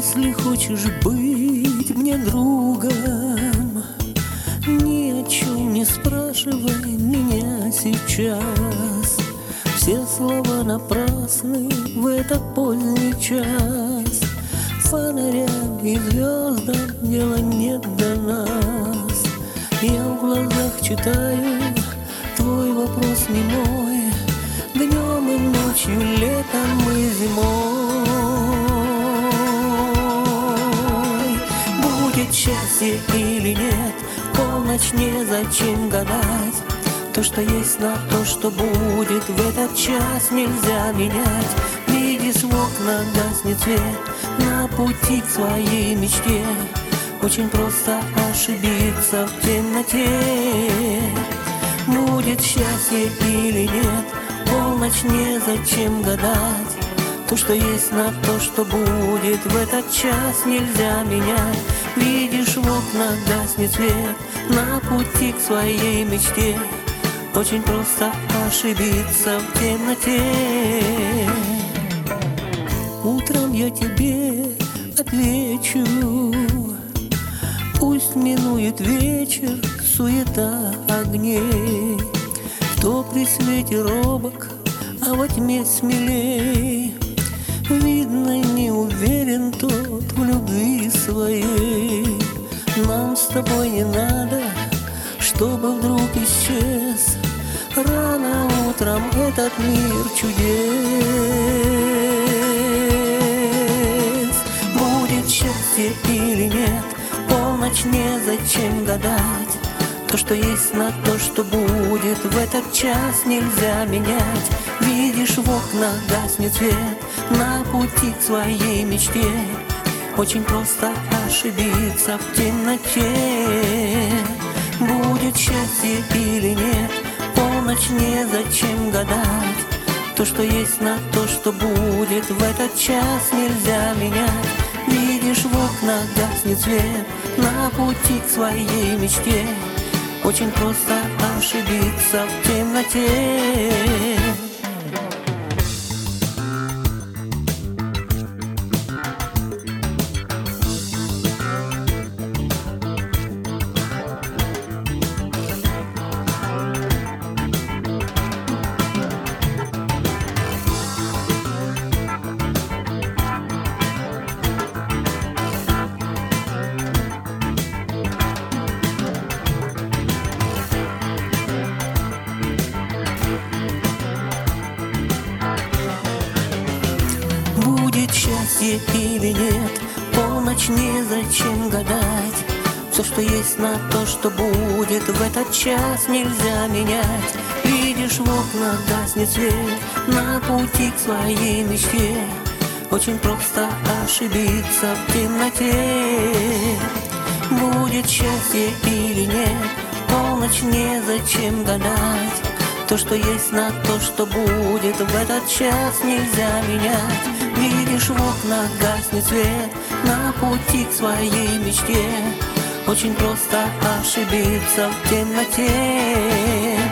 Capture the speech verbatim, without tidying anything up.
Если хочешь быть мне другом, ни о чем не спрашивай меня сейчас. Все слова напрасны в этот поздний час. Фонарям и звездам дела нет до нас. Я в глазах читаю твой вопрос немой. Днем и ночью, летом и зимой. Будет счастье или нет, полночь незачем гадать. То, что есть, на то, что будет, в этот час нельзя менять. Видишь, в окна гаснет свет на пути к своей мечте. Очень просто ошибиться в темноте. Будет счастье или нет, полночь незачем гадать. То, что есть, на то, что будет, в этот час нельзя менять. Видишь, в окна гаснет свет на пути к своей мечте. Очень просто ошибиться в темноте. Утром я тебе отвечу. Пусть минует вечер, суета огней. Кто при свете робок, а во тьме смелей. Видно, не уверен тот в любви своей. Нам с тобой не надо, чтобы вдруг исчез. Рано утром этот мир чудес. Будет счастье или нет, полночь незачем гадать. То, что есть, на то, что будет, в этот час нельзя менять. Видишь, в окнах гаснет свет на пути к своей мечте. Очень просто ошибиться в темноте. Будет счастье или нет, полночь незачем гадать. То, что есть, на то, что будет, в этот час нельзя менять. Видишь, в окнах гаснет свет на пути к своей мечте. Очень просто ошибиться в темноте. Будет счастье или нет, полночь незачем гадать. Все, что есть, на то, что будет, в этот час нельзя менять. Видишь, в окнах гаснет свет на пути к своей мечте. Очень просто ошибиться в темноте. Будет счастье или нет, полночь незачем гадать. То, что есть, на то, что будет, в этот час нельзя менять. Видишь, в окнах гаснет свет на пути к своей мечте. Очень просто ошибиться в темноте.